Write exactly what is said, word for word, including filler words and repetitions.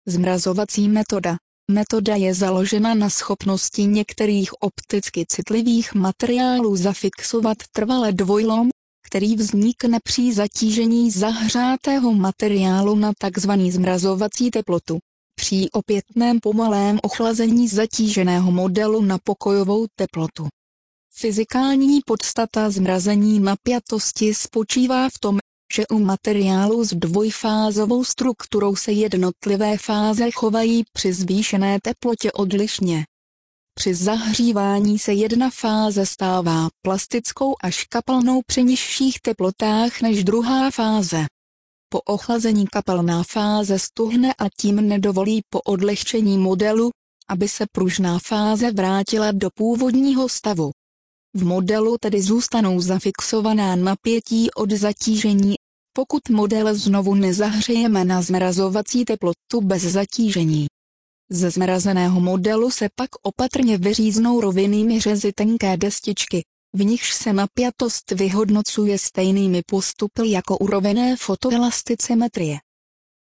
Zmrazovací metoda. Metoda je založena na schopnosti některých opticky citlivých materiálů zafixovat trvale dvojlom, který vznikne při zatížení zahřátého materiálu na tzv. Zmrazovací teplotu. Při opětném pomalém ochlazení zatíženého modelu na pokojovou teplotu. Fyzikální podstata zmrazení napjatosti spočívá v tom, že u materiálu s dvojfázovou strukturou se jednotlivé fáze chovají při zvýšené teplotě odlišně. Při zahřívání se jedna fáze stává plastickou až kapalnou při nižších teplotách než druhá fáze. Po ochlazení kapalná fáze stuhne a tím nedovolí po odlehčení modelu, aby se pružná fáze vrátila do původního stavu. V modelu tedy zůstanou zafixovaná napětí od zatížení, pokud model znovu nezahřejeme na zmrazovací teplotu bez zatížení. Ze zmrazeného modelu se pak opatrně vyříznou rovinnými řezy tenké destičky, v nichž se napjatost vyhodnocuje stejnými postupy jako u rovinné fotoelasticimetrie.